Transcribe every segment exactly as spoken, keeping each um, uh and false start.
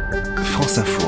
France Info.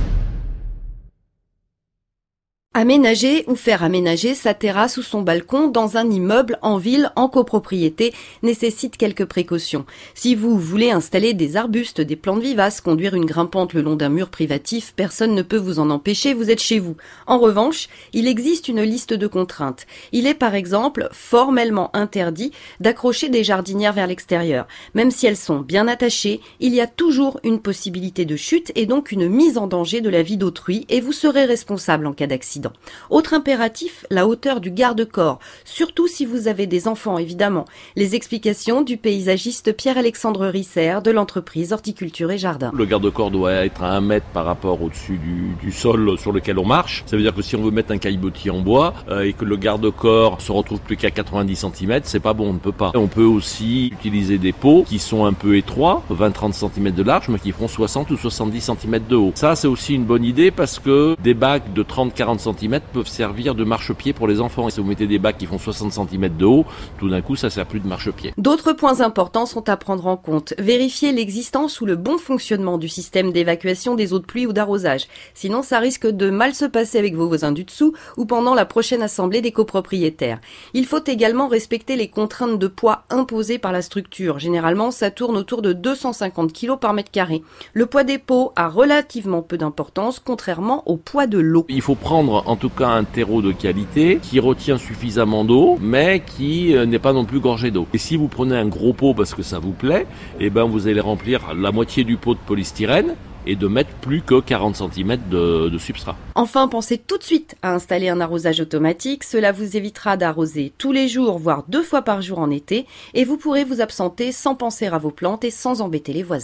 Aménager ou faire aménager sa terrasse ou son balcon dans un immeuble en ville en copropriété nécessite quelques précautions. Si vous voulez installer des arbustes, des plantes vivaces, conduire une grimpante le long d'un mur privatif, personne ne peut vous en empêcher, vous êtes chez vous. En revanche, il existe une liste de contraintes. Il est par exemple formellement interdit d'accrocher des jardinières vers l'extérieur. Même si elles sont bien attachées, il y a toujours une possibilité de chute et donc une mise en danger de la vie d'autrui et vous serez responsable en cas d'accident. Autre impératif, la hauteur du garde-corps, surtout si vous avez des enfants évidemment. Les explications du paysagiste Pierre-Alexandre Risser de l'entreprise Horticulture et Jardin. Le garde-corps doit être à un mètre par rapport au-dessus du, du sol sur lequel on marche. Ça veut dire que si on veut mettre un caillebotis en bois euh, et que le garde-corps se retrouve plus qu'à quatre-vingt-dix centimètres, c'est pas bon, on ne peut pas. On peut aussi utiliser des pots qui sont un peu étroits, vingt à trente centimètres de large, mais qui feront soixante ou soixante-dix centimètres de haut. Ça, c'est aussi une bonne idée parce que des bacs de trente à quarante centimètres peuvent servir de marchepied pour les enfants. Et si vous mettez des bacs qui font soixante centimètres de haut, tout d'un coup, ça sert plus de marchepied. D'autres points importants sont à prendre en compte. Vérifier l'existence ou le bon fonctionnement du système d'évacuation des eaux de pluie ou d'arrosage. Sinon, ça risque de mal se passer avec vos voisins du dessous ou pendant la prochaine assemblée des copropriétaires. Il faut également respecter les contraintes de poids imposées par la structure. Généralement, ça tourne autour de deux cent cinquante kilos par mètre carré. Le poids des pots a relativement peu d'importance, contrairement au poids de l'eau. Il faut prendre en tout cas un terreau de qualité qui retient suffisamment d'eau mais qui n'est pas non plus gorgé d'eau. Et si vous prenez un gros pot parce que ça vous plaît, eh ben vous allez remplir la moitié du pot de polystyrène et de mettre plus que quarante centimètres de, de substrat. Enfin, pensez tout de suite à installer un arrosage automatique. Cela vous évitera d'arroser tous les jours, voire deux fois par jour en été, et vous pourrez vous absenter sans penser à vos plantes et sans embêter les voisins.